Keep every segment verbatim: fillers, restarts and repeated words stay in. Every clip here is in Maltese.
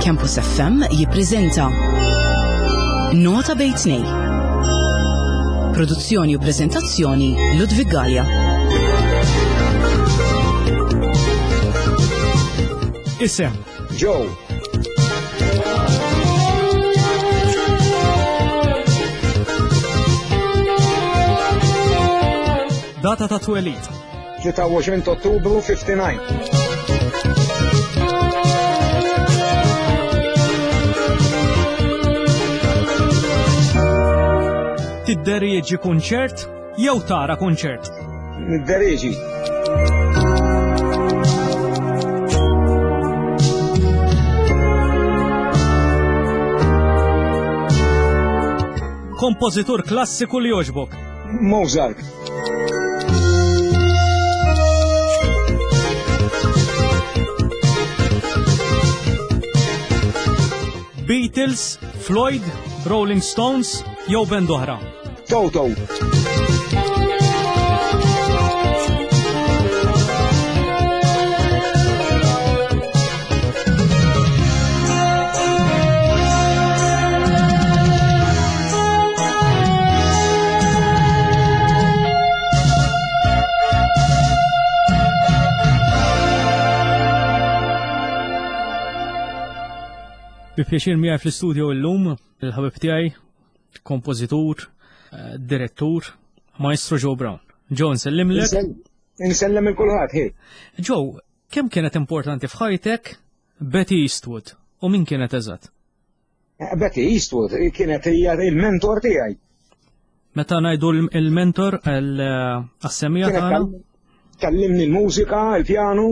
Campus F M jippreżenta Nota bejn tnejn. Produzzjoni u preżentazzjoni Ludwig Galja. Isem Joe. Data ta' twelid tlieta u għoxrin Ottubru fifty-nine. Tidderieġi kunċert jew tara kunċert? Nidderieġi. Kompożitur klassiku li jogħġbok? Mozart. Beatles, Floyd, Rolling Stones jew band oħra? Toto. Bi pjaċir miegħi fl-istudio llum il-ħabib tiegħi, kompożitur, direttur, Maestro Joe Brown. Joe, nsellimlek. Nsellem il-kulħadd, ħej. Joe, kemm kienet importanti f'ħajtek Betty Eastwood u min kienet eżatt? Betty Eastwood kienet hija il-mentor tiegħi. Meta ngħidu il-mentor għas-semija tagħna? Kallimni l-mużika, il-pjanu.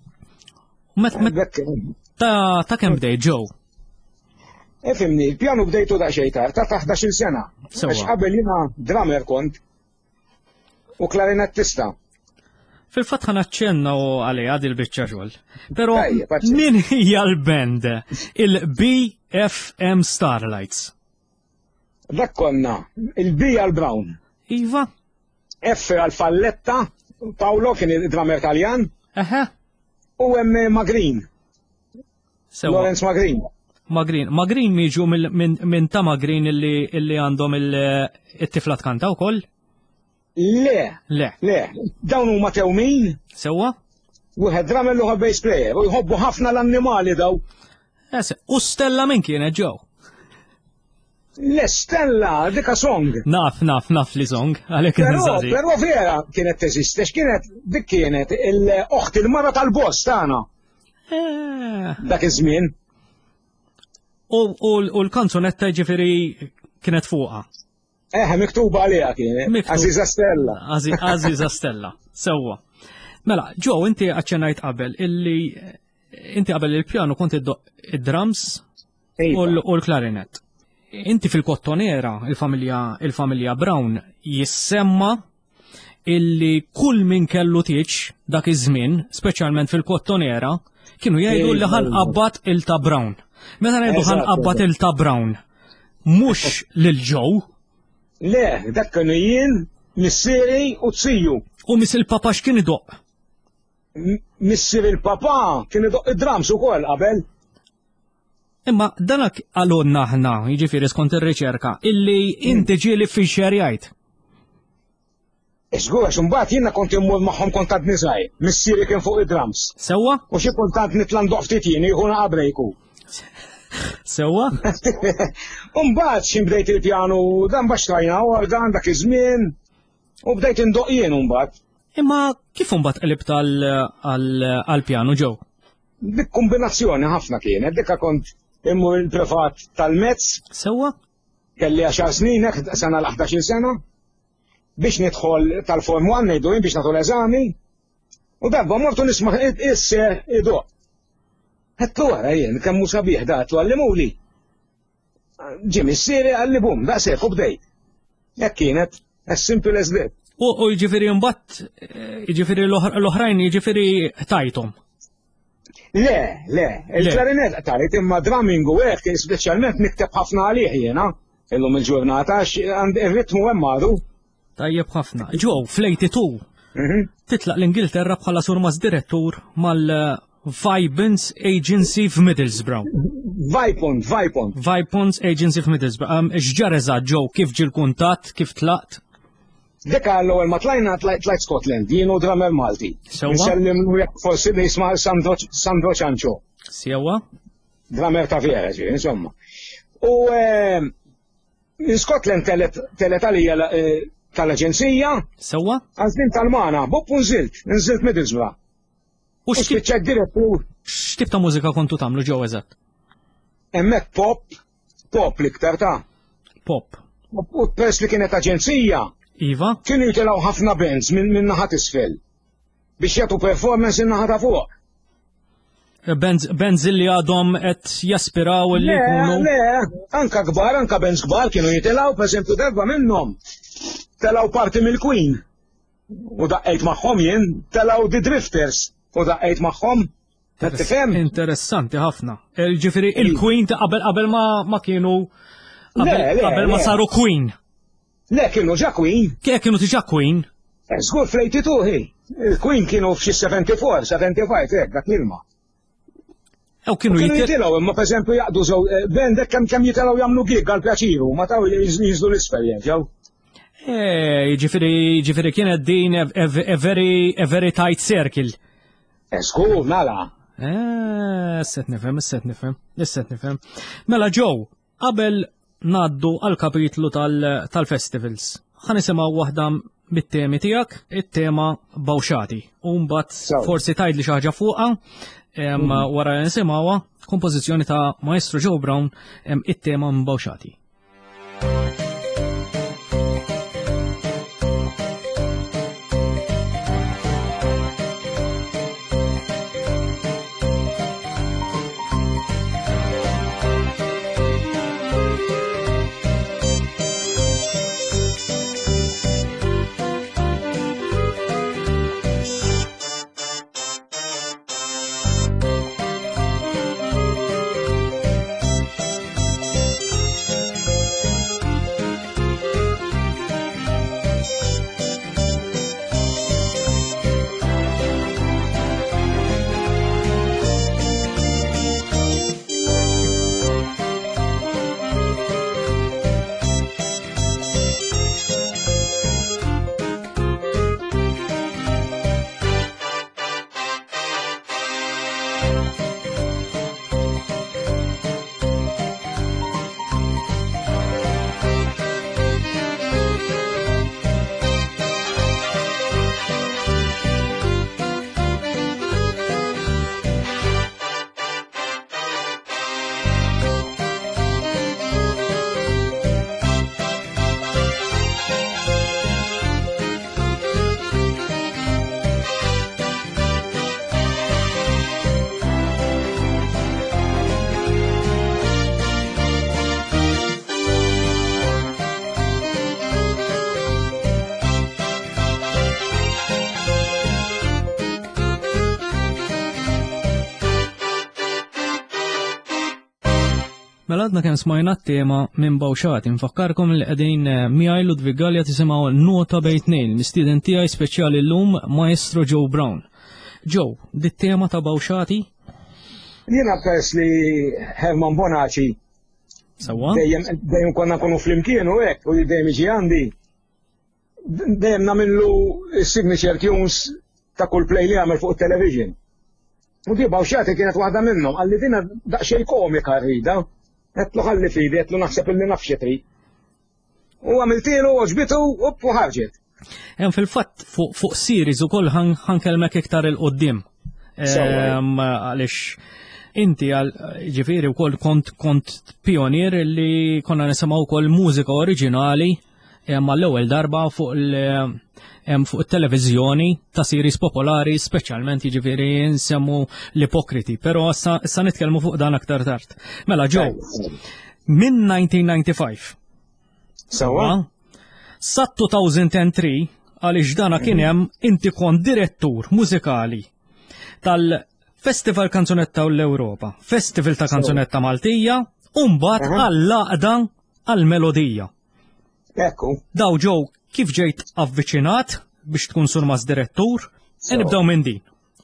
Ta' ta' kemm bdej Joe? Efimni, il-pjanu bdejtu da' xejtar, ta' taħdax-il sena. Għax qabel jiena drummer kont u klarinettista. Fil-fatt ħana ċenna u għalija di l-bicċa xogħol. Però min hija l-band il-B F M Starlights? Dak konna, il-B għal-Brown. Iva? F għal-Falletta, Paolo kien il-drummer Taljan. Eħe. U hemm Magrin. Lawrence Magrin. Magrin. Magrin miġu minn ta' Magrin illi għandhom il-tiflat kanta wkoll? Le. Le. Le. Dawn huma tewmin. Sewwa? Wieħed drummer l bass player u jħobbu ħafna l-annimali daw. U Stella min kienet Joe? Le Stella, dika song. Naf, naf, naf li song. Għalek nżazi. Però vera kienet teżistex, kienet dik kienet il-oħt il-mara tal-boss tagħna. Dak iż-żmien. U l-kanzunetta ġifiri kienet fuqa? Eh, miktuba għalija kienet. Aziza Stella. Aziza Stella. Sewwa. Mela, Joe, inti għacċenajt qabel illi inti qabel il-pjanu kont id-drums u l-klarinett. Inti fil-Kottonera, il-familja Brown, jissemma illi kull min kellu tiċ dak iż-żmien, speċjalment fil-Kottonera, kienu jgħidu li ħan qabbat il-ta' Brown. Meta ngħidu ħan qabbat il-ta' Brown, mhux lil Joe. Le, dak kienu jien, missieri u tziju. U miss il-papa x'kien idoq? Missier il-papa kien idoq id-drums ukoll qabel. Imma danak għalonna ħna, jiġifieri skont ir-riċerka, illi inti ġieli fix-xerjajt. Iżgur għax imbagħad jiena kont immur magħhom kont għad niżgħir, missieri kien fuq id-drums. Sewwa? U xi kultant nitla' ndoq ftit jien jieħu naqa' Sewwa? Imbagħad xi bdejt il-pjanu dan baxx tajna organ dak iż-żmien u bdejt indoq jien imbagħad. Imma kif imbagħad qlibt għall-pjanu Joe? Dik kombinazzjoni ħafna kienet, dikka kont immur il-privat tal-mezz. Sewwa? Kelli għaxar snin hekk sena l-ħdax-il sena biex nidħol tal-Form one ngħidu jien biex nagħtu l-eżami. U dabba mortu nisma' isser idoq. Għettu għara jien, kemmu sabiħ daqtu għallimuli. Ġim issieri għalli bum, daqsek u bdejt. Jekk kienet, as simple as that. U ġifiri mbatt, ġifiri l-oħrajn ġifiri tajtom. Le, le, il-klarinet tajt imma drumming u hekk speċjalment nikteb ħafna għalih jiena illum il-ġurnata għax ir-ritmu hemm għadu. Tajjeb ħafna. Ġew fl-eighty-two titlaq l-Ingilterra bħala surmas direttur Vibance Agency f'Middlesbrough. Vipont, Vipont. Vipance Agency f'Middlesbrough. X'ġar eżatt ġew kif ġil kuntatt, kif tlaqt? Deka l-ewwel ma tlajna tlajt Scotland, jienu drummer Malti. Sewwa? Nsellim jekk forsi li jisma' Sandro Ċanċo. Sewwa? Drummer ta' vera ġi, insomma. U in Scotland telet għalija tal-aġenzija. Sewwa? Għażlin tal-mana, bob unżilt, nżilt Middlesbrough. U x'tibċed direttur. X'tib ta' mużika kontu tagħmlu ġew eżatt? Hemmhekk pop, pop l-iktar ta' Pop. U peress li kienet aġenzija, Iva? kienu jitilgħu ħafna bands minn naħat isfel biex jagħtu performance in-naħa ta' fuq. Bands li għadhom qed jaspiraw li jkunu. Le, le, anka kbar, anka bands kbar kienu jitilgħu, pereżempju darba minnhom telgħu parti mill-Queen. U daqqejt magħhom jien, telgħu The Drifters. U daqqejt magħhom. Tifhem? Interessanti ħafna. Ġifieri il-Queen ta' qabel qabel ma kienu qabel ma saru Queen. Le, kienu ġa Queen. Kien kienu diġà Queen? Żgur fl-eighty-two hi. Il-Queen kienu f'xi seventy-four, seventy-five, hekk dak ilma. Ew kienu jitilgħu, imma pereżempju jaqdu żew bendek kemm kemm jitilgħu jagħmlu gig għal pjaċiru, ma taw jiżlu l-isfel ġew. Eh, ġifieri ġifieri kienet din a very tight circle. Żgur, mela. Eh, set nifhem, set nifhem, set nifhem. Mela ġew, qabel ngħaddu għal kapitlu tal-festivals. Ħa nisimgħu waħda mit-temi tiegħek, it-tema Bawxati. U mbagħad forsi tgħidli xi ħaġa fuqha, wara nisimgħuha kompożizzjoni ta' Maestro Joe Brown, it-tema Bawxati. Mela għadna kemm smajna t-tema minn Bawxati, nfakkarkom li qegħdin miegħi Ludwig Gallia tisimgħu Nota bejn tnejn, mistieden tiegħi speċjali llum Maestro Joe Brown. Joe, dit-tema ta' Bawxati? Jiena peress li Herman Bonaci. Sewwa? Dejjem konna nkunu flimkien u hekk u dejjem iġi għandi. Dejjem nagħmlu signature tunes ta' kull play li għamel fuq it-television. U di Bawxati kienet waħda minnhom, għalli dina daqsxejn komika rrida. Għetlu ħalli fidi, għetlu naħseb il-li nafxetri. U għamiltilu, oġbitu, u ħarġet. Hemm fil-fatt fuq series ukoll ħankelmek iktar il-qoddim. Għaliex inti ġifieri wkoll kont kont pionier li konna nisimgħu wkoll mużika oriġinali mal-ewwel darba fuq il- fuq it-televiżjoni ta' series popolari, speċjalment jiġifieri nsemmu l-ipokriti, però issa nitkellmu fuq dan aktar tard. Mela Joe, minn nineteen ninety-five. Sewwa? Sa two thousand three għaliex dana kien hemm inti kont direttur mużikali tal-Festival Kanzunetta l-Ewropa, Festival ta' Kanzunetta Maltija, u mbagħad għall-laqda għall-Melodija. Ekku. Daw Joe, kif ġejt avviċinat biex tkun surmas direttur, nibdew minn din.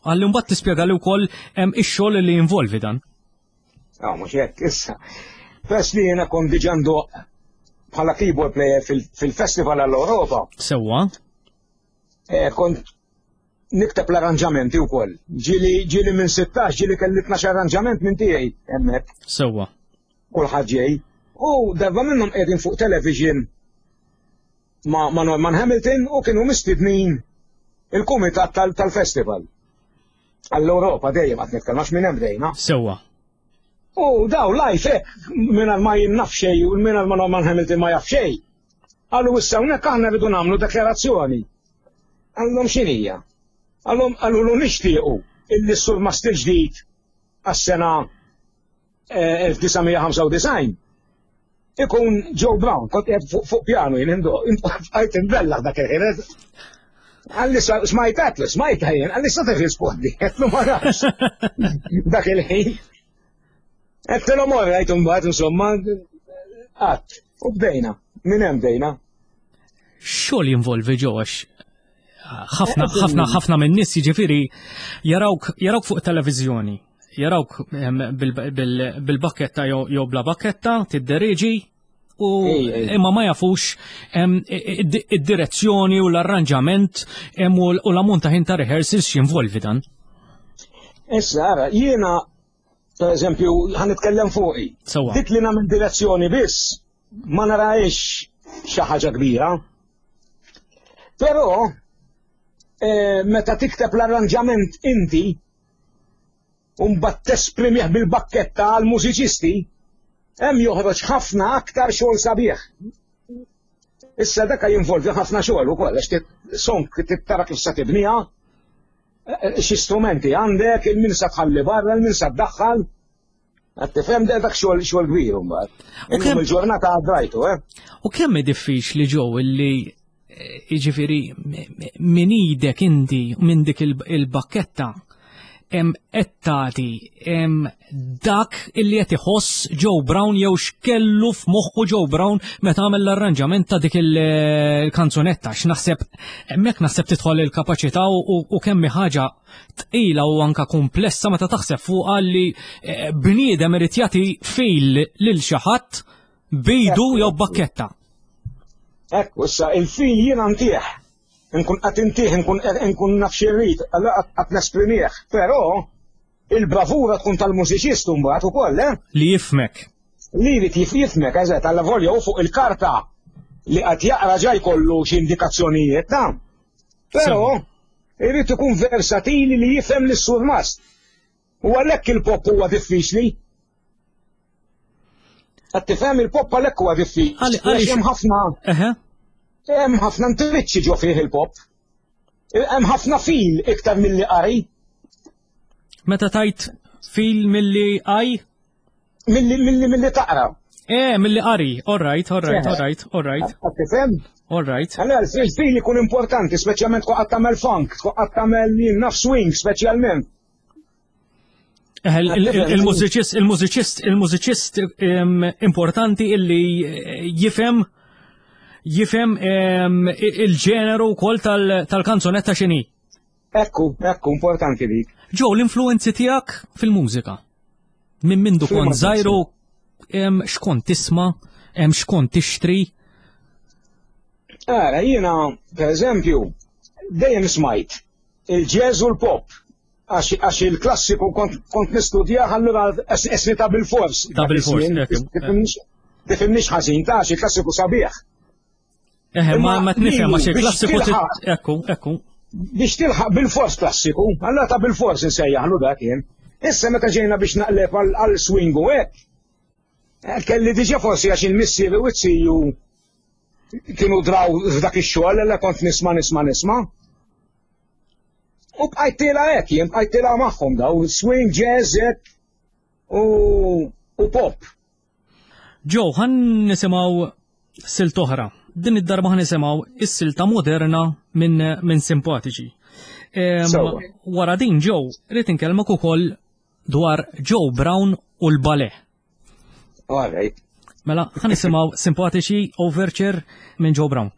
Għalli mbagħad tispjega li wkoll hemm ix-xogħol li jinvolvi dan. Ah, mhux hekk issa. Peress li jiena kont diġà ndoq bħala keyboard player fil-Festival għall-Ewropa. Sewwa. Kont nikteb l-arranġamenti wkoll. Ġieli ġieli minn sittax ġieli kelli tnax arranġament minn tiegħi hemmhekk. Sewwa. Kulħadd ġej. U darba minnhom qegħdin fuq television ma' Norman Hamilton u kienu mistidnin il-kumitat tal-festival. Għall-Ewropa dejjem qed nitkellmax minn hemm dejna. Sewwa. U daw live hekk mingħajr ma jinnaf xejn u mingħajr ma Norman Hamilton ma jaf xejn. Għallu issa hawnhekk aħna rridu nagħmlu deklarazzjoni. Għallhom x'inhija? Għallhom għallu nixtiequ illi s-sur Mastil ġdid għas-sena elf tisa' ħamsa u design ikun Joe Brown, kont qed fuq pjanu jien indoq, għajt imbellaħ dak il-ħin. Għalli smajt għatlu, smajt ħajjen, għalli sa tirrispondi, għetlu ma nafx. Dak il-ħin. Għetlu morra għajt mbagħad insomma għat. U bdejna, minn hemm bdejna. Xogħol jinvolvi ġewwax. Ħafna ħafna ħafna minn nies jiġifieri jarawk jarawk fuq televiżjoni. Jarawk bil-bakketta jew bla bakketta, tiddereġi u imma ma jafux id-direzzjoni u l-arranġament u l-ammont ta' ħin ta' rehearsals x'involvi dan. Issa ara, jiena pereżempju ħanitkellem fuqi. Dik li nagħmel direzzjoni biss ma narahiex xi ħaġa kbira. Però meta tikteb l-arranġament inti Umbat tesprimih bil-bakketta għal mużiċisti, hemm joħroġ ħafna aktar xogħol sabiħ. Issa dak jinvolvi ħafna xogħol ukoll għax song tittara kif se tibniha, xi strumenti għandek, il-min se tħalli barra, il-min se tdaħħal. Qed tifhem dak xogħol xogħol kbir imbagħad. Illum il-ġurnata għaddajtu, eh. U kemm hi diffiċli ġew illi jiġifieri min idek inti minn dik il-bakketta hemm ettati hemm dak illi qed iħoss Joe Brown jew x'kellu f'moħħu Joe Brown meta għamel l-arranġament ta' dik il-kanzunetta x'naħseb hemmhekk naħseb tidħol il-kapaċità u kemm ħaġa tqila u anke komplessa meta taħseb fuqha li bniedem irid jagħti fil lil xi ħadd bejdu jew bakketta. Ekk, issa il-fil jiena ntieħ. Nkun qed intih, nkun naf xi rrid, qed nesprimih, però il-bravura tkun tal-mużiċist mbagħad ukoll, eh? Li jifmek. Li jrid jifmek, eżatt, alla volja u fuq il-karta li qed jaqra ġaj kollu xi indikazzjonijiet, ta' però irid ikun versatili li jifhem lis-sur Mast. U għalhekk il-pop huwa diffiċli. Qed tifhem il-pop għalhekk huwa diffiċli. Għaliex hemm ħafna Hemm ħafna ntriċċi ġo fih il-pop. Hemm ħafna fil iktar milli qari. Meta tajt fil milli qaj? Milli milli milli taqra. Eh, milli qari. All right, all right, all right, all right. Qed tifhem? All right. Allora il-fil ikun importanti, speċjalment tkun qed tagħmel funk, tkun qed tagħmel naf swing speċjalment. Il-mużiċist, il-mużiċist, il-mużiċist importanti illi jifhem jifhem il-ġeneru wkoll tal-kanzunetta x'inhi. Ekku, ekku, importanti dik. Ġew l-influenzi tiegħek fil-mużika. Minn mindu kont żgħiru x'kont tisma', hemm x'kont tixtri. Ara, jiena, pereżempju, dejjem smajt il-jazz u l-pop. Għax il-klassiku kont nistudja allura esni ta' bil-fors. Ta' bil-fors, tifhimniex ħażin ta' xi klassiku sabiħ. Eħe, ma ma tnifhem għax il-klassiku ekku, ekku. Biex tilħaq bil-fors klassiku, allura ta' bil-fors insejjaħlu dak jien. Issa meta ġejna biex naqleb għal swing u hekk. Kelli diġà forsi għax il-missieri u t-siju kienu draw f'dak ix-xogħol illa kont nisma' nisma' nisma'. U bqajtila hekk jien bqajtila magħhom daw swing, jazz u pop. Ġew, ħan nisimgħu silt oħra. Din id-darba ħan nisimgħu is-silta moderna minn min Simpatiċi. Wara din ġew, rrid inkellmek ukoll dwar Joe Brown u l-balè. All right. Mela, ħan nisimgħu Simpatiċi Overture minn Joe Brown.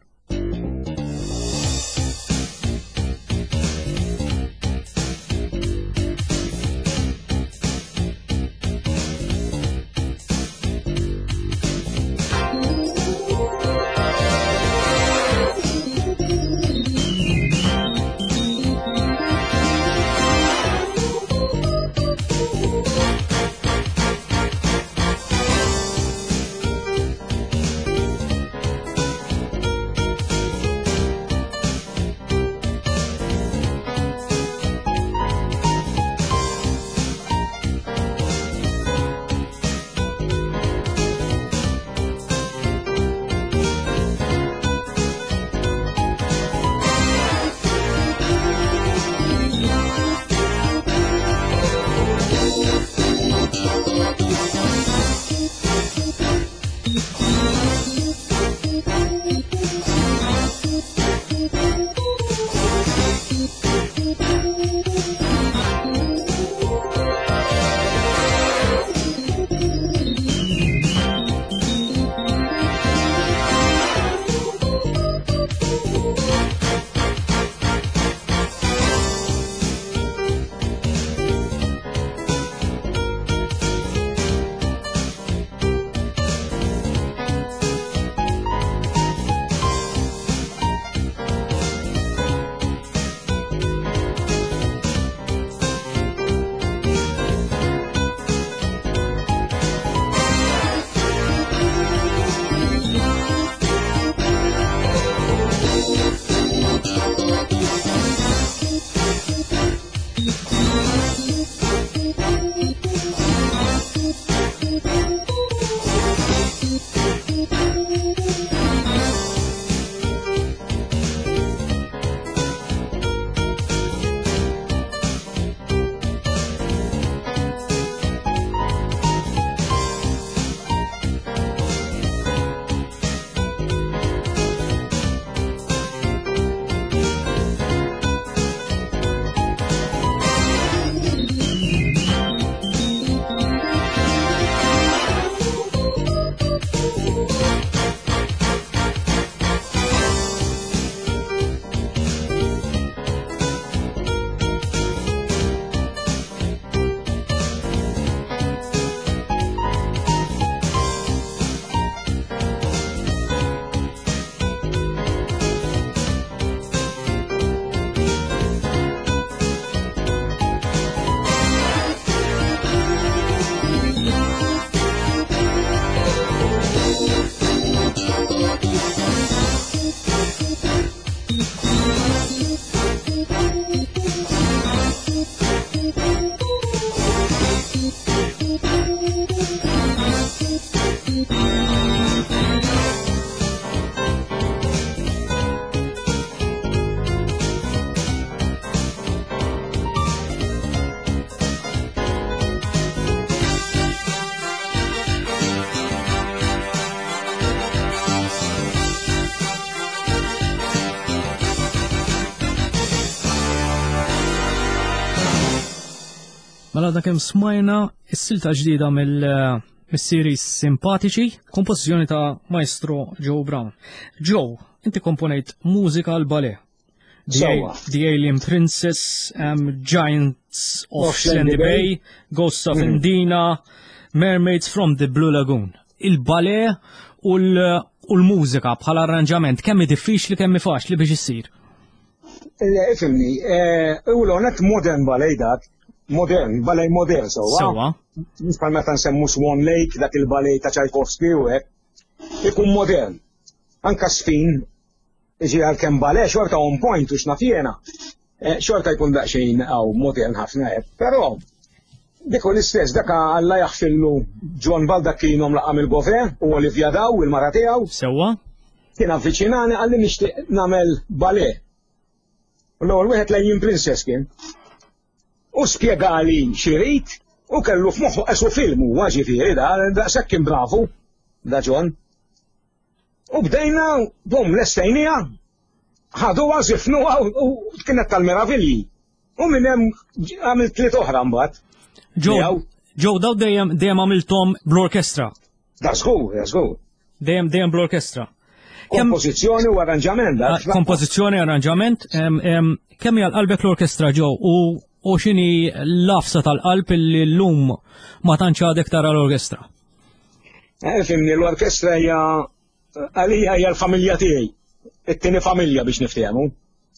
Mela dak kemm smajna s-silta ġdida mill-series Simpatiċi, kompożizzjoni ta' Maestro Joe Brown. Joe, inti komponejt mużika għal ballet. The Alien Princess, um, Giants of Slendy Bay, Ghosts of Indina, Mermaids from the Blue Lagoon. Il-ballet u l-mużika bħala arranġament, kemmi diffiċli, kemmi faċli biex issir? Ifimni, u l-onet modern ballet dak, modern, ballet modern, sowa. Sowa. Nispal meta nsemmu Swan Lake, dak il-ballet ta' Tchaikovsky u hekk, ikun modern. Anka sfin, iġi għal-kem ballet, xorta on point u xnafjena, xorta jkun daqxejn għaw modern ħafna hekk. Però, diku l-istess, daka għalla jaħfillu John Baldacchino mlaqam il-Gove u Olivia Daw, il-mara tiegħu. Sewa? Kien avviċinani għalli nixtieq nagħmel ballet. U l-ewwel wieħed Alien Princess kien. U spjegali xirit u kellu f'moħħu esu filmu, ġifieri da, daqshekk kien bravu, da John. U bdejna, bum, l-estejnija, ħadu għazifnu u kienet tal-meravilji. U minn hemm għamilt tliet oħra mbagħad. Joe, daw dejjem dejjem għamilthom bl-orkestra. Da żgur, da żgur. Dejjem dejjem bl-orkestra. Kompożizzjoni u arranġament. Kompożizzjoni, arranġament. Kemm hija l-qalbek l-orkestra Joe u x'inhi l-lafsa tal-qalb li llum ma tantx għadek tara l-orkestra? Fimni, l-orkestra hija għalija hija l-familja tiegħi. It-tieni familja biex niftehmu.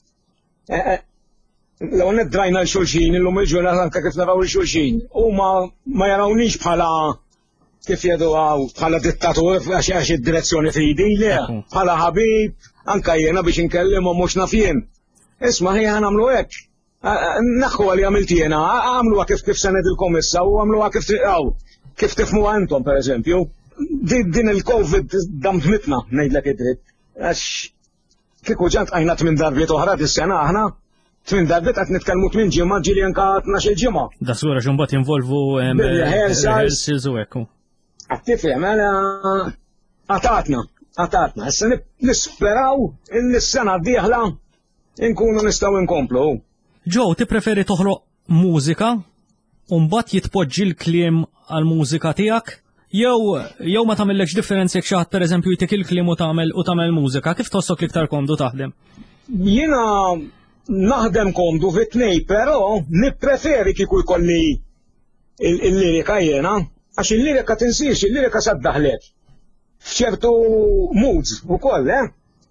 L-għonet drajna l-xulxin, l-lum il-ġurnata anka kif naraw l-xulxin. U ma jarawnix bħala kif jedu għaw bħala dittatur għax għax id-direzzjoni fidi, le, bħala ħabib, anka jena biex nkellimu mux nafjen. Isma ħija għamlu hekk. Naħħu għalli għamilt jena, għamlu kif kif sened il-komissa u għamlu kif għaw, kif tifmu għantom, per eżempju. Din il-Covid damtmitna, nejdlek id-dritt. Għax kiku ġant għajna tmin darbiet oħra dis-sena aħna, tmin darbiet għat nitkalmu tmin ġimma ġili anka tnax il-ġimma. Da sura ġumbat involvu rehearsals u ekku. Għattifem, għala għatatna, għatatna. Issa nisperaw il-sena d-dieħla inkunu nistaw inkomplu. Joe, ti preferi toħloq mużika u mbagħad jitpoġġi l-kliem għal-mużika tiegħek? Jew jew ma tagħmellekx differenzi jekk xi ħadd pereżempju jtik il-kliem u tagħmel u tagħmel mużika, kif tossok l-iktar komdu taħdem? Jiena naħdem komdu fit-tnej, però nippreferi kieku jkolli il-lirika jiena, għax il-lirika tinsirx, il-lirika saddaħlet. F'ċertu moods ukoll, eh?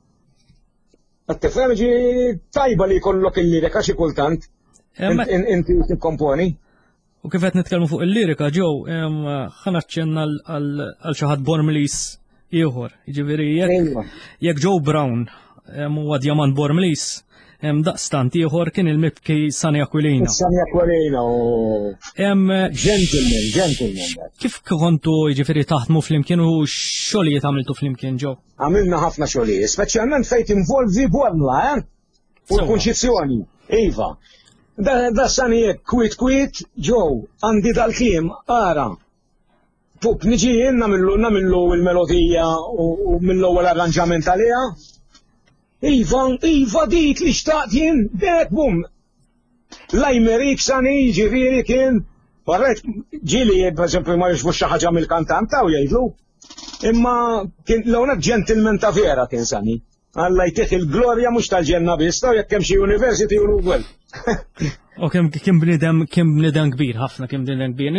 Għattifem ġi tajba li jkollok il-lirika xi kultant. Inti tikkomponi. U kif qed nitkellmu fuq il-lirika, Joe, ħanaċċenna għal xi ħadd Bormlis ieħor. Jiġifieri jekk Joe Brown huwa Djamant Bormlis, daqstant ieħor kien il-mibki Sunny Aquilina. Sunny Aquilina u gentleman, gentleman. Kif kontu jiġifieri taħdmu flimkien u xogħlijiet għamiltu flimkien, Joe? Għamilna ħafna xogħlijiet, speċjalment fejn involvi Bormla, eh? U l-kunċizzjoni, iva. Da sani jek kwit kwit, Joe, għandi dal-klim, ara. Pup, niġi jien namillu namillu il-melodija u mill-ewwel arranġament għalija. Iva, iva dik li xtaqt jien, dek bum. Lajmerik sani ġifieri kien, warret ġili, per esempio, ma jixbu xi ħaġa mill-kantanta u jgħidlu. Imma kien l-għonet gentleman ta' vera kien sani. Alla jtieħ il-glorja mhux tal-ġenna biss, u jekk hemm xi university u l-ugwel. U kemm bniedem kemm bniedem kbir, ħafna kemm bniedem kbir.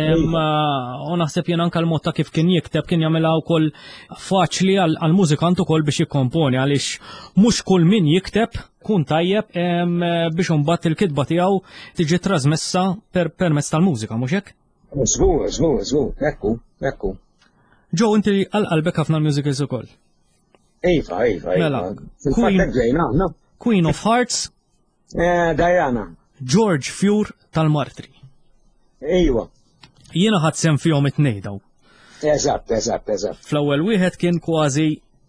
U naħseb jien anke l-mod ta' kif kien jikteb kien jagħmilha wkoll faċli għall-mużikant ukoll biex jikkomponi għaliex mhux kull min jikteb kun tajjeb biex imbagħad il-kitba tiegħu tiġi trasmessa permezz tal-mużika, mhux hekk? Żgur, żgur, żgur, ekku, ekku. Joe, inti għal-qalbek ħafna musicals ukoll. Iva, iva, iva. Queen of Hearts. Diana. George Fure tal-Martri. Iva. Jiena ħadd sem fihom it-tnejn daw. Eżatt, eżatt, eżatt. Fl-ewwel wieħed kien kważi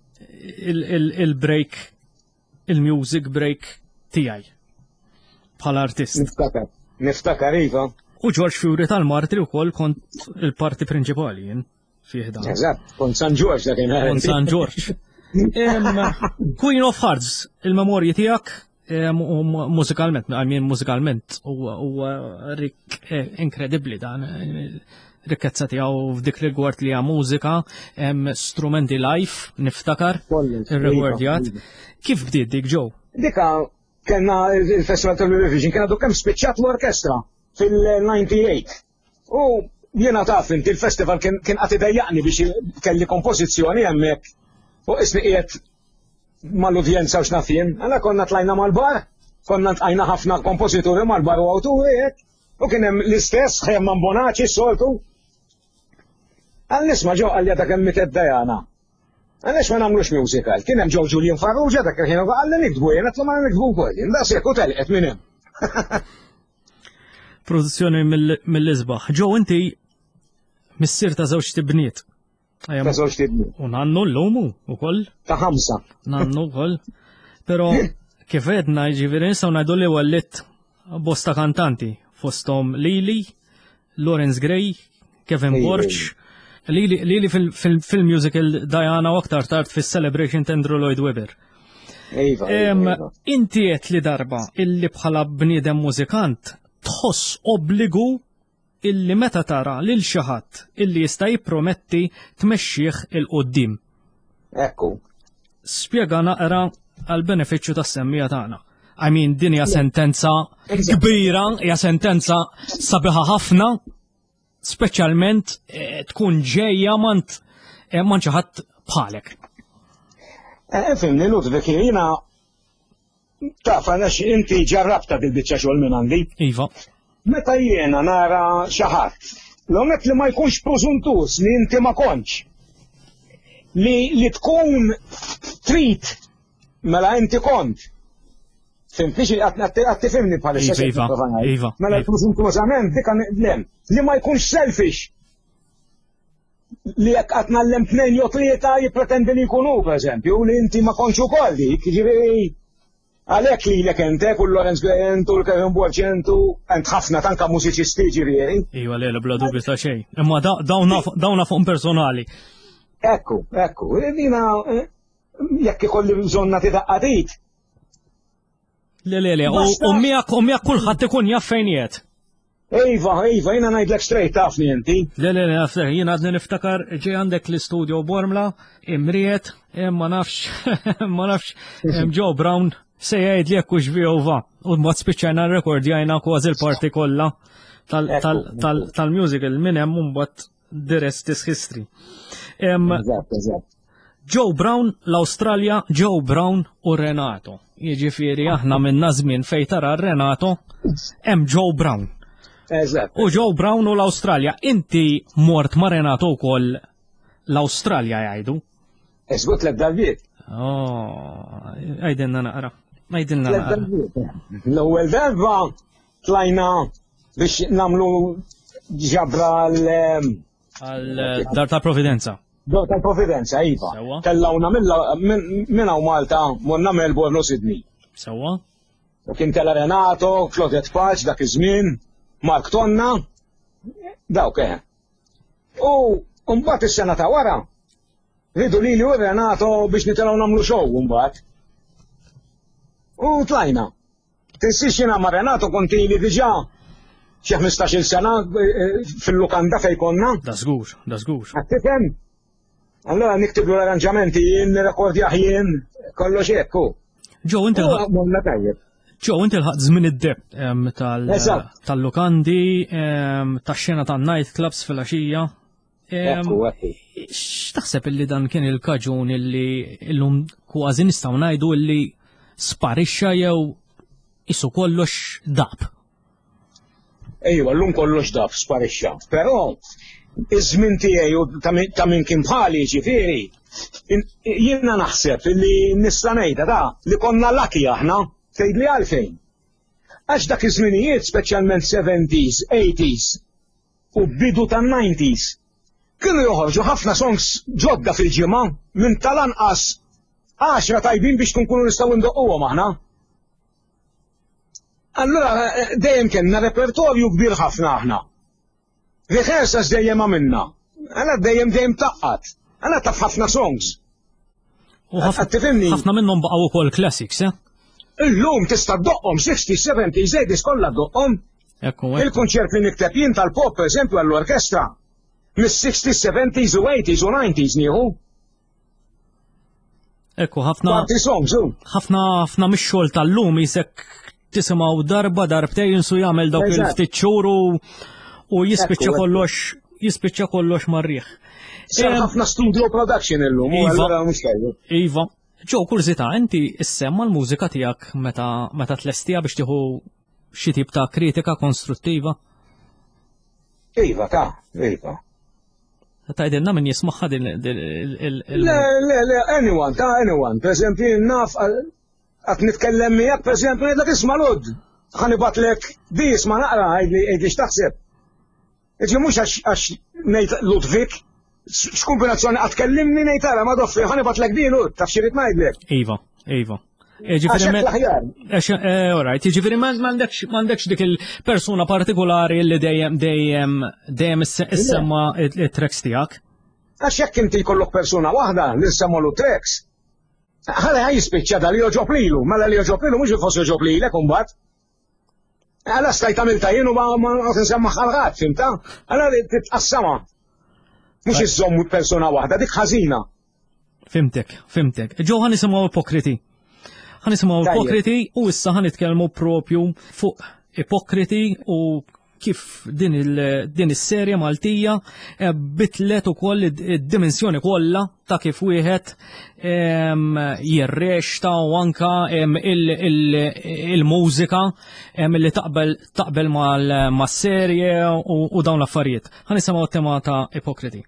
il-break, il-music break tiegħi bħala artist. Niftakar, niftakar iva. U George Fure tal-Martri wkoll kont il-parti prinċipali jien fih dan. Eżatt, kont San George dak kien. Kont San George. Queen of Hearts, il-memorji tiegħek Mużikalment, għalmin mużikalment, u rik inkredibbli dan. Rikkezza tiegħu f'dik rigward li hija mużika, strumenti live, niftakar, ir-rigwardjat. Kif bdiet dik ġew? Dika kellna il-Festival tal-Eurovision kien għadu kemm spiċċat l-orkestra fil-ninety-eight. U jiena taf inti il-festival kien qatt idejjaqni biex kelli kompożizzjoni hemmhekk fuq isni qiegħed mal-udjenza u x'nafien. Alla konna tlajna mal-bar, konna tqajna ħafna kompożituri mal-bar u awturi hekk. U kien hemm l-istess Herman Bonaci s-soltu. Għal nisma' ġew għalja dak hemm mitet Diana. Għaliex ma nagħmlux musical. Kien hemm ġew Julian Farrugia dak kien għalli nikdbu jien qed ma nikdbu wkoll. Indas jekk u telqet minn hemm. Produzzjoni mill-isbaħ. Ġew inti missier ta' żewġ tibniet. Ta' żewġ tibniet. U nannu l-lumu ukoll. Ta' ħamsa. Nannu wkoll. Però kif għedna jiġifieri nistgħu ngħidu li wallit bosta kantanti fosthom Lili, Lawrence Gray, Kevin Borch. Lili fil-musical Diana u aktar tard fis-Celebration ta' Andrew Lloyd Webber. Inti qed li darba illi bħala bniedem mużikant tħoss obbligu illi meta tara lil xi ħadd illi jista' jipprometti tmexxih il-qudiem. Ekku. Spjega naqra għal benefiċċju tas-semmija tagħna. I mean, din hija sentenza kbira, hija sentenza sabiħa ħafna, speċjalment tkun ġejja mant man xi ħadd bħalek. Fimni Ludwig jiena taf għalax inti ġarrabta bil-biċċa xogħol minn għandi. Iva. Meta jiena nara xi ħadd, l-omet li ma jkunx prożuntus li inti ma kontx. Li li tkun trid mela inti kont. Fimtix għattifimni bħalissa. Iva, iva. Mela prożuntużament dik lem. Li ma jkunx selfish. Li jekk qed nallem tnejn jew tlieta jippretendi li jkunu pereżempju, li inti ma kontx ukoll dik, jiġifieri għalhekk lilek entek u Lawrence Gray u l-Kevin Borch u hemm ħafna tanka mużiċisti ġifieri. Iva le bla dubju ta' xejn. Imma dawna fuq personali. Ekku, ekku, jiena jekk ikolli bżonn nagħti daqqatit. Le le le, u miegħek kulħadd ikun jaf fejn qiegħed. Iva, iva, jiena ngħidlek straight tafni inti. Le le le, naftek, jiena għadni niftakar ġej għandek l-istudio Bormla, imriet, ma nafx, ma nafx, Joe Brown se jgħid li jekk hux vjova. U mbagħad spiċċajna rrekordjajna kważi l-parti kollha tal-musical minn hemm mbagħad the rest is history. Eżatt, eżatt. Joe Brown, l-Awstralja, Joe Brown u Renato. Jiġifieri aħna minna żmien fejn tara Renato, hemm Joe Brown. Eżatt. U Joe Brown u l-Awstralja. Inti mort ma' Renato wkoll l-Awstralja jgħidu? Eżgut lek dal-biet. Oh, għajdilna naqra. Għajdilna naqra. L-ewwel darba tlajna biex nagħmlu ġabra l- għal-Dar ta' Providenza. Dar ta' Providenza, iva. Tellawna minna u Malta, morna Melbourne u Sydney. Sewa? U kien tella Renato, Claudette Paċ, dak iż-żmien, Mark Tonna, dawk eh. U mbagħad is-sena ta' wara, ridu lili u Renato biex nitilgħu nagħmlu show mbagħad. U tlajna. Tinsix jiena ma' Renato konti li diġà xi ħmistax-il sena fil-lukanda fejn konna. Da żgur, da żgur. Tifhem? Allora niktiblu l-arranġamenti jien, nirrekordjah jien, kollox hekk hu. Ġew inti ġew inti l-ħadd żmien id-deb tal-lukandi, tax-xena tan-night clubs fil-għaxija. X'taħseb illi dan kien il-kaġun illi llum kważi nistgħu ngħidu illi sparixxa jew isu kollox dab? Ejwa, llum kollox dab sparixxa. Però iż-żmien tiegħi u ta' min kien bħali ġifieri, jiena naħseb illi nista' ngħidha da li konna laki aħna tgħidli għalfejn. Għax dak iż-żminijiet speċjalment seventies, eighties u bidu tan-nineties kienu joħorġu ħafna songs ġodda fil-ġimgħa minn tal-anqas għaxra tajbin biex nkunu nistgħu ndoqquhom aħna. Allura dejjem kellna repertorju kbir ħafna aħna. Rehearsals dejjem għamilna. Għala dejjem dejjem taqqat. Għala taf ħafna songs. U ħafna minnhom baqgħu ukoll classics, eh? illum tista' ddoqqhom sixties, seventies, eighties kollha ddoqqhom. Il-kunċert li nikteb jien tal-pop, pereżempju, għall-orkestra, mis-sixties, seventies u eighties u nineties nieħu. Ekku, ħafna ħafna ħafna mix-xogħol tal-lum jisek tisimgħu darba darbtejn su jagħmel dawk il-ftit xhur u jispiċċa kollox jispiċċa kollox marrieħ. Sar ħafna studio production illum, u allura mhux tajjeb. Iva, ġew kurzita, inti issemma l-mużika tiegħek meta meta tlestija biex tieħu xi tip ta' kritika konstruttiva? Iva, ta', iva. Tgħidilna min jismaħħa din il- Le, le, le, anyone, ta' anyone. Per eżempju, naf qed nitkellem miegħek, per eżempju, ngħidlek isma' Lud. Ħanibatlek di isma' naqra ngħidli x'taħseb. Iġi mhux għax ngħid Ludwig, x'kombinazzjoni qed tkellimni ngħid ara ma' doffi, ħanibatlek di Lud, taf xi rid ngħidlek. Iva, iva. Alright, ġifiri m'għandekx dik il-persuna partikolari li dejjem dejjem dejjem issemma it-tracks tiegħek. Għax jekk inti jkollok persuna waħda li ssemmalu tracks, ħalli ħaj jispiċċa da li joġob lilu, mela li joġob lilu mhux ifoss joġob lilek imbagħad. Għala stajt għamilta jien u ma tinsemma ħalħat, fimta? Għala li titqassama. Mhux iżommu persuna waħda, dik ħażina. Fimtek, fimtek. Ġew ħa nisimgħu ipokriti. Ħan nisimgħu ipokriti u issa ħan nitkellmu propju fuq ipokriti u kif din din is-serja Maltija bitlet ukoll id-dimensjoni kollha ta' kif wieħed jirrexta u anka il-mużika li taqbel taqbel mas-serje u dawn l-affarijiet. Ħan nisimgħu t-tema ta' ipokriti.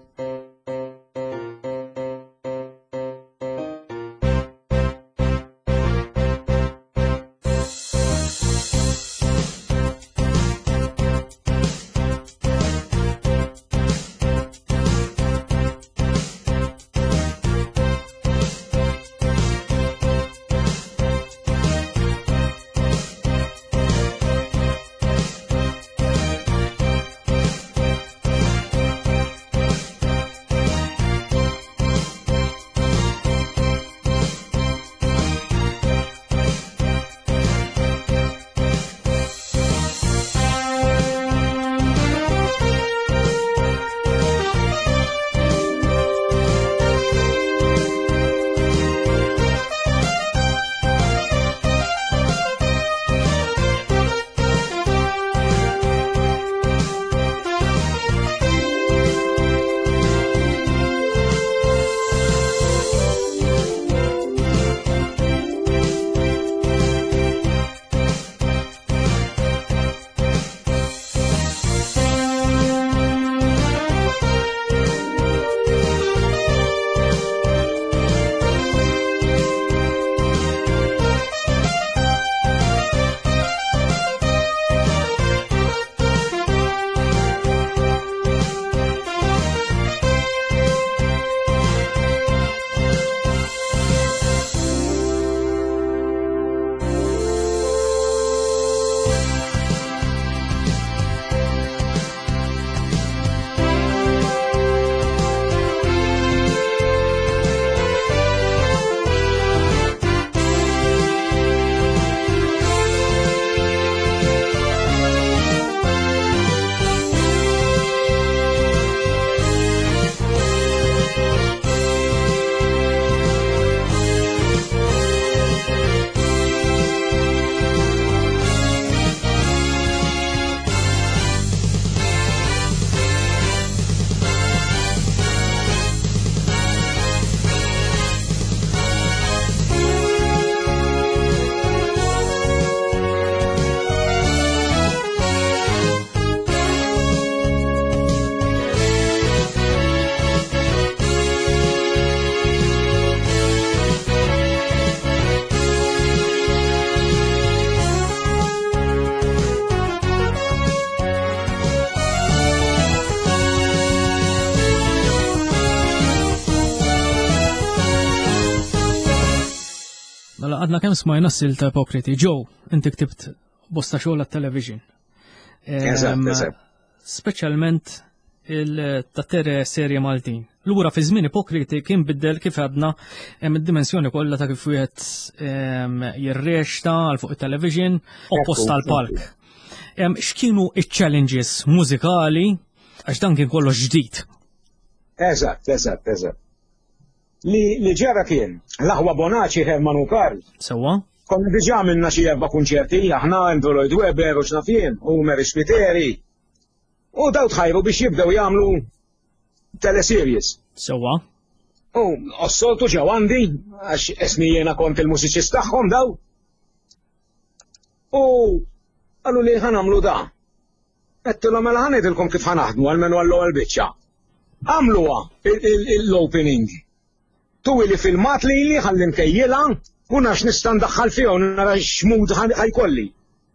għadna kemm smajna s-sil ta' ipokriti. Joe, inti ktibt bosta xogħol għat-television. Speċjalment il-tere serje Maltin. Lura fi żmien Ipokriti kien biddel kif għadna hemm id-dimensjoni kollha ta' kif wieħed jirrexta għal fuq it-television oppost tal-palk. X'kienu iċ-challenges mużikali għax dan kien kollox ġdid. Eżatt, eżatt, eżatt. Li li ġara kien l-aħwa Bonaċi Herman u Karl. Sewwa? Konna diġà minna xi erba' kunċerti, aħna Andrew Lloyd Webber u x'nafien, u Mary Spiteri. U daw tħajru biex jibdew jagħmlu teleseries. Sewwa. U ossoltu ġew għandi għax esmi jiena kont il-mużiċist tagħhom daw. U qalu li ħanamlu da. Qedtilhom mela ħanejdilkom kif ħanaħdmu għalmenu għall-ewwel biċċa. Għamluha l-opening. Tuwi li filmat li li ħalli nkejjilha u nax nista' ndaħħal fiha u nara x'mud ħajkolli.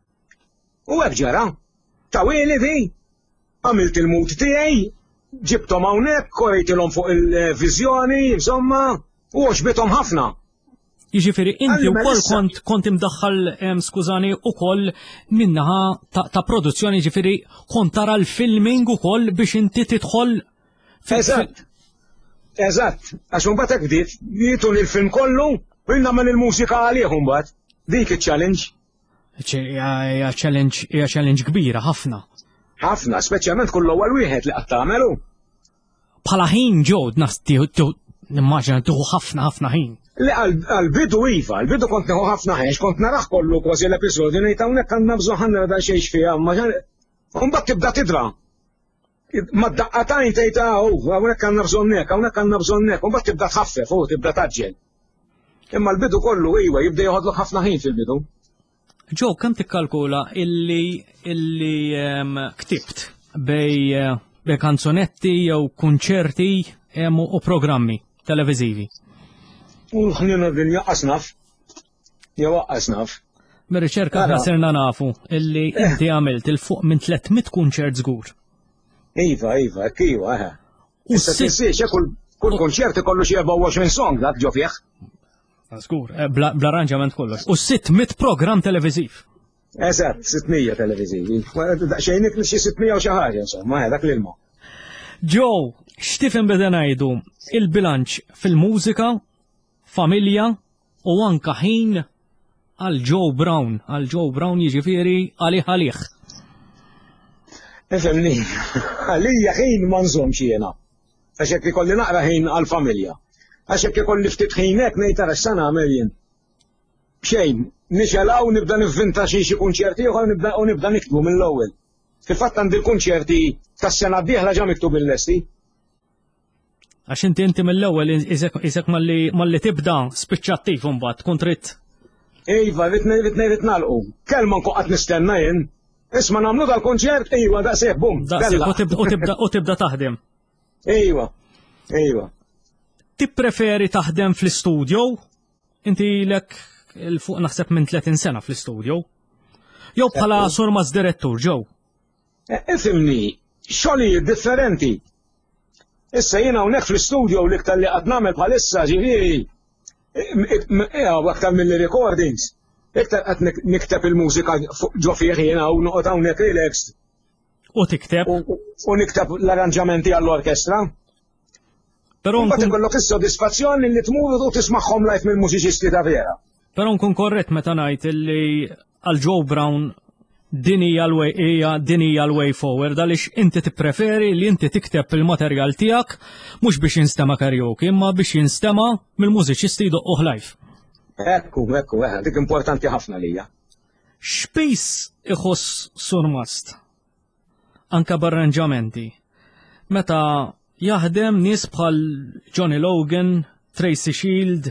U hekk ġara. Tawili di. Għamilt il-mut tiegħi, ġibtom hawnhekk, korejtilhom fuq il-viżjoni, insomma, u għoxbithom ħafna. Jiġifieri inti wkoll kont kont imdaħħal skużani wkoll minnaħa ta' produzzjoni, jiġifieri kont tara l-filming ukoll biex inti tidħol. Eżatt. Eżatt, għax imbagħad hekk bdiet, jietuni l-film kollu u nagħmel il-mużika għalih imbagħad. Dik iċ-challenge. Hija challenge hija challenge kbira ħafna. Ħafna, speċjalment kull ewwel wieħed li qatt tagħmelu. Bħala ħin ġew nimmaġina tieħu ħafna ħafna ħin. Le għal-bidu iva, għal-bidu kont nieħu ħafna ħin, kont naraħ kollu kważi l-episodju ngħid hawnhekk għandna bżonn ħanna da xejn fiha, mbagħad tibda tidra. Ma d-daqqatajn tgħid hawn hawnhekk għandna bżonn hekk, hawnhekk għandna bżonn hekk, u mbagħad tibda tħaffef u tibda taġġel. Imma l-bidu kollu iva jibda joħodlu ħafna ħin fil-bidu. Ġo, kemm tikkalkula illi illi ktibt bej bej kanzonetti jew kunċerti u programmi televiżivi? U ħnina din jaqqasnaf. Jew waqqasnaf. Bir-riċerka aħna sirna nafu illi inti għamilt il-fuq minn tlietmit kunċert żgur. Iva, iva, kiva, eħe. Issa tinsiex kull kunċert ikollu xi erba' u għoxrin song dak ġo fih. Żgur, bl-arranġament kollox. U sittmit programm televiżiv. Eżatt, sittmija televiżivi. Xejn ikli xi sittmija u xi ħaġa, insomma, dak l-ilma. Joe, x'tifhem beda ngħidu il-bilanċ fil-mużika, familja u anka ħin għal Joe Brown, għal Joe Brown jiġifieri għalih għalih. Ifhemni, għalija ħin ma nżommx jiena. Għax hekk ikolli naqra ħin għall-familja. Għax hekk ikolli ftit ħin hekk ngħid tara x'sa nagħmel jien. Xejn, nixelaw nibda nivvinta xi xi kunċerti ieħor u nibda niktbu mill-ewwel. Fil-fatt għandi l-kunċerti tas-sena d-dieħla ġa miktub il-lesti. Għax inti inti mill-ewwel isek malli tibda spiċċattiv imbagħad tkun trid. Iva, rid rid nagħlqu. Kelma nkun qatt nistenna jien. Isma' nagħmlu dal-kunċert, iva daqshekk bum. Daqshekk u tibda taħdem. Iva, iva. Tippreferi taħdem fl-istudio? Inti lek il-fuq naħseb minn tletin sena fl-istudio. Jew bħala surmas direttur ġew. Ifhimni, xogħlijiet differenti. Issa jiena hawnhekk fl-istudio l-iktar li qed nagħmel bħalissa ġifieri aktar mill-recordings. Iktar qed nikteb il-mużika ġo fih jiena u noqgħod hawnhekk relaxed. U tikteb? U nikteb l-arranġamenti għall-orkestra. Però nkun ikollok is-sodisfazzjoni li tmur u tismagħhom live mill-mużiċisti ta' vera. Però nkun korrett meta ngħid li għal Joe Brown din hija l-way forward għaliex inti tippreferi li inti tikteb il-materjal tiegħek mhux biex jinstema' karaoke imma biex jinstema' mill-mużiċisti jdoqquh live. Ekku, ekku, eħe, dik importanti ħafna lija. X'piss iħoss surmast anke b'arranġamenti meta jaħdem nies bħal Johnny Logan, Tracy Shield,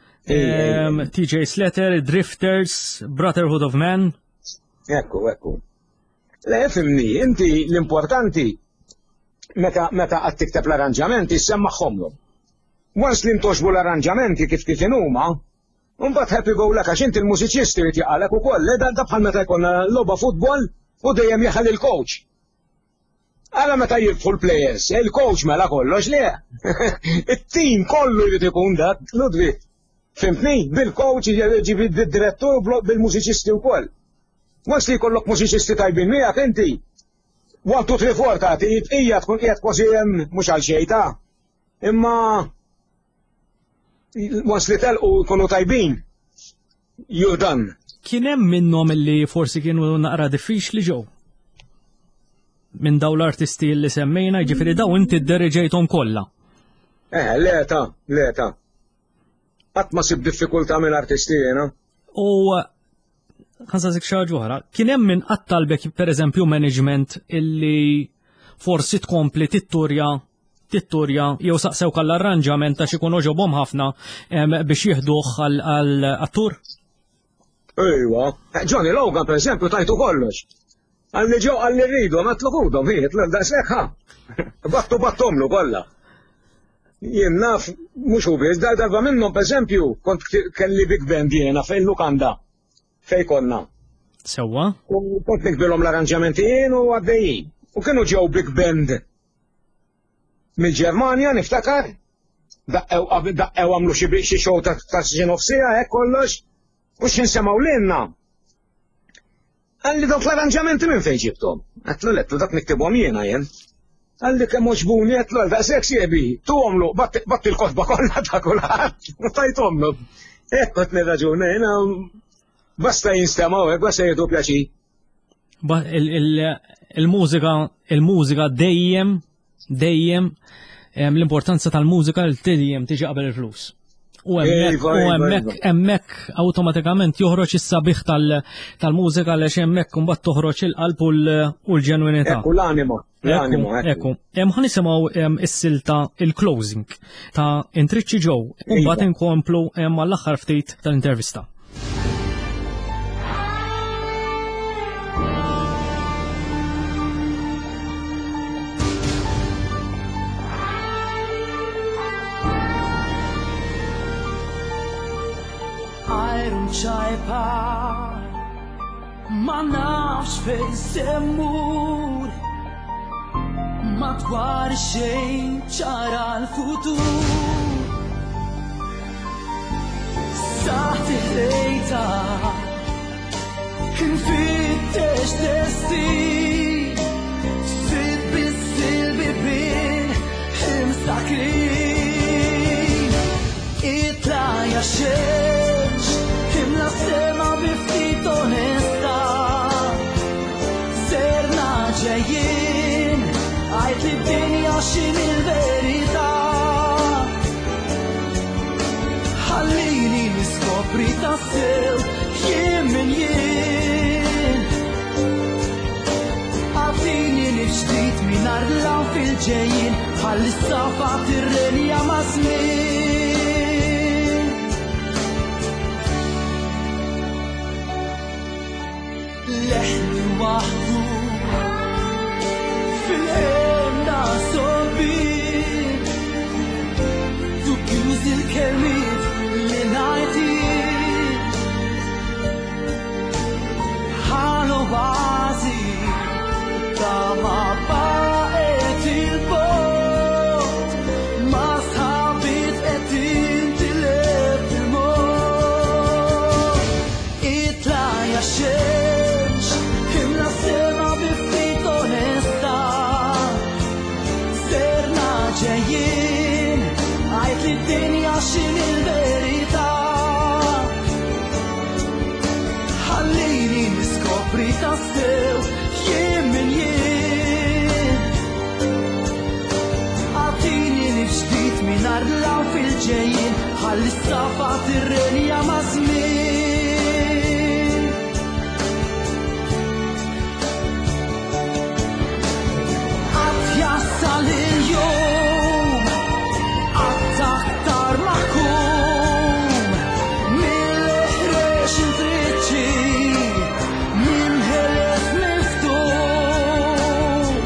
T J Slater, Drifters, Brotherhood of Man. Ekku, ekku. Le, fimni, inti l-importanti meta meta qatt tikteb l-arranġamenti semmaħħomhom. Once li ntoġbu l-arranġamenti kif kif huma, mbagħad happy go lek għax inti l-mużiċisti li tjaqalek ukoll, da bħal meta jkollna logħba futbol u dejjem jaħal il-coach. Għala meta jirbħu l-players, il-coach mela kollox le. Il-team kollu jrid ikun dak, Ludwig. Fimtni, bil-coach ġibi bil-direttur bil-mużiċisti wkoll. Once li jkollok mużiċisti tajbin miegħek inti, one, two, three, four tagħti hija tkun qiegħed kważi hemm mhux għal xejta. Imma once li telqu jkunu tajbin, you're done. Kien hemm minnhom li forsi kienu naqra diffiċli ġew. Minn dawn l-artisti li semmejna, ġifieri daw inti ddereġejthom kollha. Eh, leta, leta. Qatt ma sib diffikultà minn artisti jiena. U ħansasik xi ħaġa oħra, kien hemm min qatt talbek pereżempju management illi forsi tkompli titturja titturja jew saqsew għall-arranġament ta' xi jkunu ġobhom ħafna biex jieħduh għall-attur? Ejwa, Johnny Logan pereżempju tajtu kollox. Għalli ġew għalli rridu, ma tlubudhom hiet l-daqshekk ħa. Battu battomlu kollha. Jien naf mhux hu biss darba minnhom pereżempju kont kelli big band jiena fejn Lukanda fejn konna. Sewwa? U kont nikbilhom l-arranġamenti jien u għaddejjin. U kienu ġew big band mill-Ġermanja niftakar. Daqqew għamlu xi show ta' xi nofsija hekk kollox. U x'insemgħu lilna. Għalli dawk l-arranġamenti minn fejn ġibthom. Għatlu lettu dak niktibhom jiena jien. Għalli kemm oġbuni għatlu għal daqshekk siebi, tuhomlu batt il-kotba kollha ta' kulħadd, u tajthomlu. Hekk qed nirraġuna jiena basta jinstemaw hekk basta jgħidu pjaċir. Il-mużika il-mużika dejjem dejjem l-importanza tal-mużika li dejjem tiġi qabel il-flus. U hemmhekk hemmhekk awtomatikament joħroġ is-sabiħ tal-mużika għaliex hemmhekk imbagħad toħroġ il-qalb u l-ġenwinità. Ekku l-anima. L-anima ekku. Hemm ħa nisimgħu is-silta il-closing ta' Intriċċi ġew u mbagħad inkomplu mal-aħħar ftit tal-intervista. ċajpa ma nafx fejn semmur ma dwar xejn ċara l-futur saħt il-lejta nfittex destin sid bis-silbi bin imstakrin itla ja xemx imla sema biftit onesta serna ġejjin għajt li d-dinja xin il-verita ħallini niskopri tassew jien min jien għatini nifġdijt minar l-għan fil-ġejjin ħalli s-safa tirrenja ma' żmien. Leħni waħdu fil-ħemda sorbin tukjuż il-kelmiet li ngħidin ħalu bażi ta' ma baqet il-bot ma sħabit qed intilef il-mod itla ja xemx imla sema biftit onesta serna ġejjin għajt li d-dinja xin il-verita ħallini niskopri tassew jien min jien għatini nifġdijt minar l-għan fil-ġejjin ħalli s-safa tirrenja ma' żmien. Jassal il-jum għattaktar maħkum mill-ħrex intriċċi minn ħelef miftum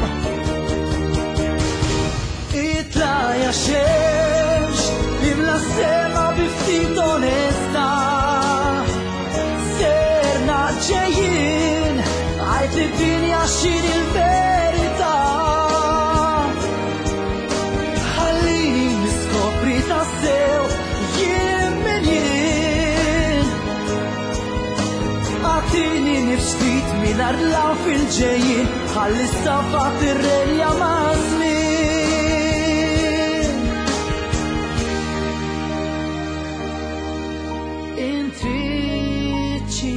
itla ja xemx imla sema biftit onesta ftit minar law fil-ġejjin ħalli s-safa tirrelja mażmin. Intriċi.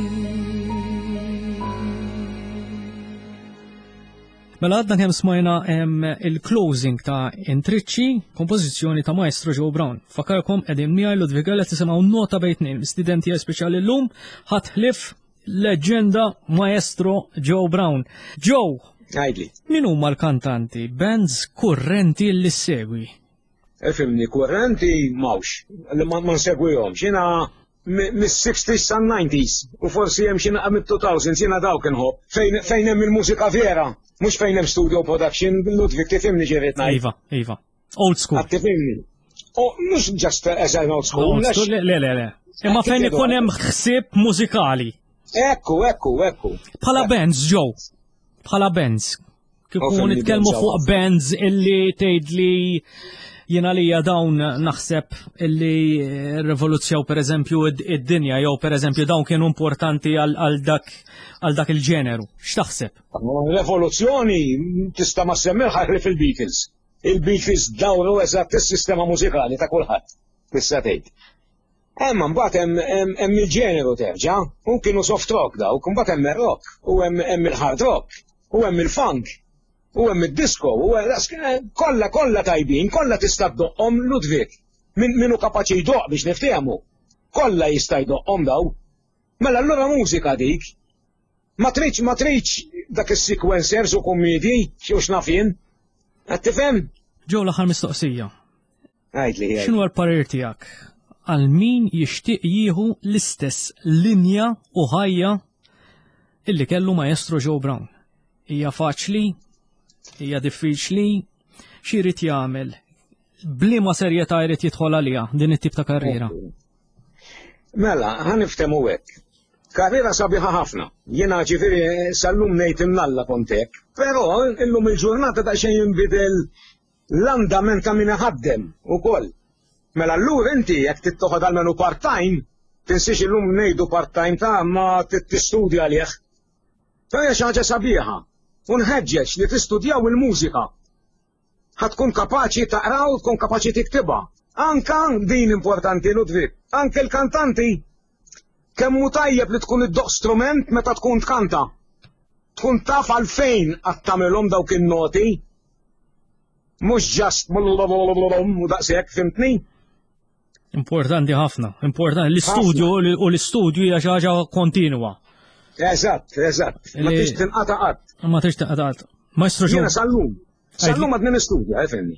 Mela għadna kemm smajna il-closing ta' Intriċi, kompożizzjoni ta' Maestro Joe Brown. Fakarkom qegħdin miegħi Ludwig Għallet tisimgħu Nota Bejn Tnejn, studenti speċjali llum ħadd ħlief leġenda Maestro Joe Brown. Joe, Għajdli. min huma l-kantanti, bands kurrenti li segwi? Efimni, kurrenti mawx, li ma nsegwihom. Xina mis-sixties sa nineties u forsi hemm xi naqa' mid-two thousands jiena dawk inħobb fejn hemm il-mużika vera, mhux fejn hemm studio production. Ludwig tifhimni ġifiet ngħid. Iva, iva. Old school. Tifhimni. Oh, mhux just as an old school. Le, le, le. Imma fejn ikun hemm ħsieb mużikali. Ekku, ekku, ekku. Bħala bands, Joe. Bħala bands. Kieku nitkellmu fuq bands illi tgħidli jiena li dawn naħseb illi rivoluzzjaw pereżempju id-dinja jew pereżempju dawn kienu importanti għal dak għal dak il-ġeneru. X'taħseb? Revoluzzjoni tista' ma semmelħa fil-Beatles. Il-Beatles dawru eżatt is-sistema mużikali ta' kulħadd. Tista' tgħid. Emma mbagħad hemm il-ġeneru terġa' u kienu soft rock dawk, mbagħad hemm ir-rock u hemm il-hard rock u hemm il-funk u hemm id-disco u kollha kollha tajbin, kollha tista' tdoqhom Ludwig. Min hu kapaċi jdoq biex niftehmu. Kollha jista' jdoqhom daw. Mela allura mużika dik. Ma tridx ma tridx dak is-sequencers u kummedji xi naf jien. Qed tifhem? Ġew l-aħħar mistoqsija. Għajdli. X'inhu l-parir tiegħek? Għal min jixtieq jieħu l-istess linja u ħajja illi kellu Maestro Joe Brown. Hija faċli, hija diffiċli, x'irid jagħmel? Bliema serjetà jrid jidħol għaliha din it-tip ta' karriera. Mela, ħaniftemu hekk. Karriera sabiħa ħafna. Jiena ġifieri sal-lum ngħid imnalla kont hekk. Però illum il-ġurnata ta' xejn jinbidel l-andament ta' min iħaddem ukoll. Mela allura inti jekk tittoħod għal-menu part-time, tinsiex illum ngħidu part-time ta' ma tistudja għalih. Hija xi ħaġa sabiħa. U nħeġġeġ li tistudjaw il-mużika. Ħatkun kapaċi taqra u tkun kapaċi tiktibha. Anka din importanti Ludwig. Anke l-kantanti kemm hu tajjeb li tkun iddoq strument meta tkun tkanta. Tkun taf għalfejn qatt tagħmelhom dawk in-noti. Mhux ġast u daqshekk, fimtni? Importanti ħafna, importanti. L-istudju u l-istudju hija xi ħaġa kontinwa. Eżatt, eżatt. Ma tix tinqata' qatt. Ma tix tinqata' qatt. Maestro Joe. Jiena sal-lum. Sal-lum għad nistudja, efenni.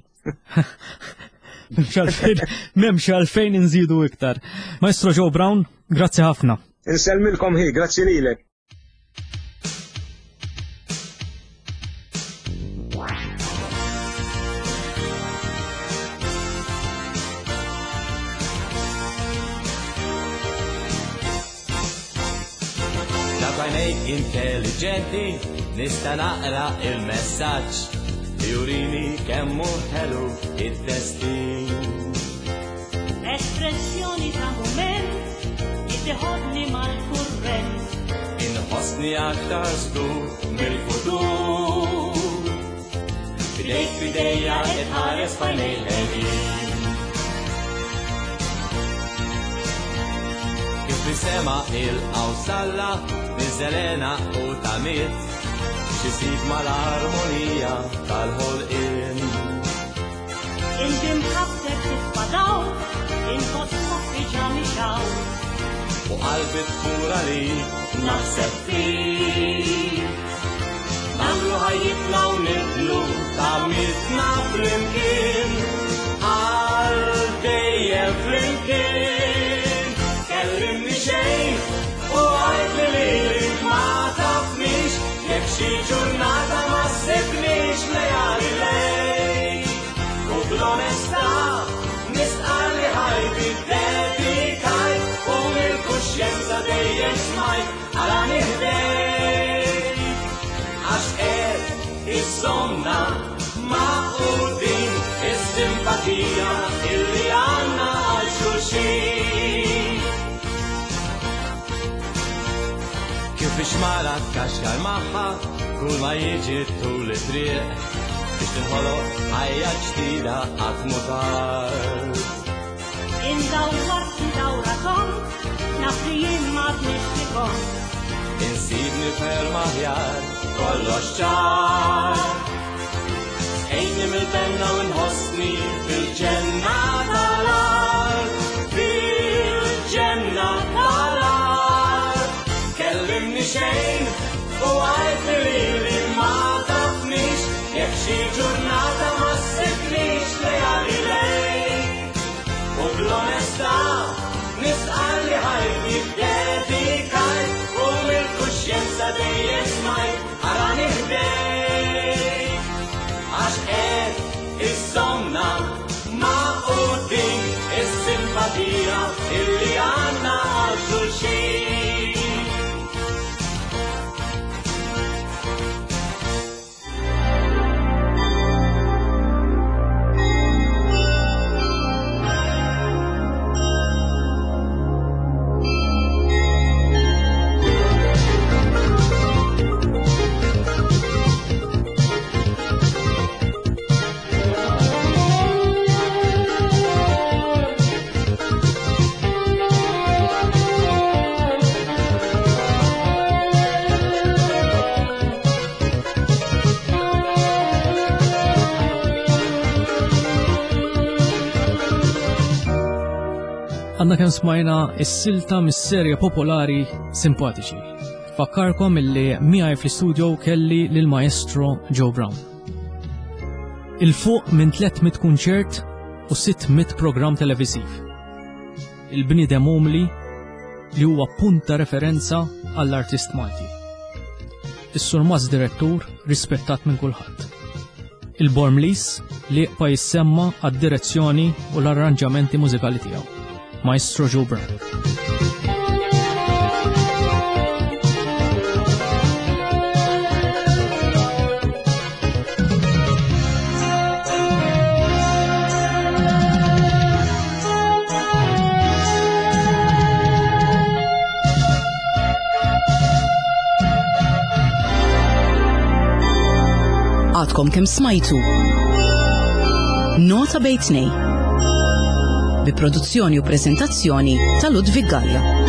M'hemmx għalfejn inżidu iktar. Maestro Joe Brown, grazzi ħafna. Insellmilkom ħi, grazzi lilek. Intelligenti, nista' naqra il-messaġġ jurini kemmu ħelu id-destin. Espressjoni ta' mument jittiħodni mal-kurrent. Inħossni aktar żgur mill-futur. Fidejk fidejja itħares f'għajnej ħelin. Kif bisema il-qawsalla Zelena u tamit xisib mal-armonija tal-ħolqin. Inti mħasseb titfadaw, inħossok biġami xaw. U qalbit kura li naħseb fik. Namlu ħajjitna u niblu tamitna flimkien. Għal dejjem flimkien. Kellimni xejn u għajt li li ma tafnix, jek xi ġurnata ma ssibnix lejali lej. U bl-onesta nisqal li ħajbi dedikajt u mill-kuxjenza dejjem smajt għala nihdejt. Għax qed iż-żonna ma' qudin is-simpatija illi għandna għal xulxin. Kif xmara tkaxkar maħħa kull ma jiġi tul it-triq biex tinħoloq ħajja ġdida qatt mutar. Indawwart indawra kont, naf li jien ma tnix li kont. Insibni ferm aħjar kollox ċar. Ejni mill-benna u nħossni fil-ġenna tal-art, fil-ġenna tal-art. Kellimni xejn u għajtni li li ma tafnix, jekk xi ġurnata ma ssibnix lejali lejn. U bl-onesta nisqal li ħajti dedikajt u mill-kuxjenza dejjem smajt ħarani ħdejk. Għax qed iżomna ma' quddin is-simpatija illi għandna għal xulxin. Għanna kemm smajna s-silta mis-serja popolari Simpatiċi. Fakkarkom illi miegħi fl-istudio kelli lill-Maestro Joe Brown. Il-fuq minn tlietmit kunċert u sittmit programm televisiv. Il-bniedem umli li huwa punta referenza għall-artist Malti. Is-Sur Maz direttur rispettat minn kulħadd. Il-Bormlis li jqpa jissemma għad-direzzjoni u l-arranġamenti mużikali tiegħu. Maestro Joe Brown. Għadkom kemm smajtu Nota Bejtnej bi produzzjoni u preżentazzjoni ta' Ludwig Gallia.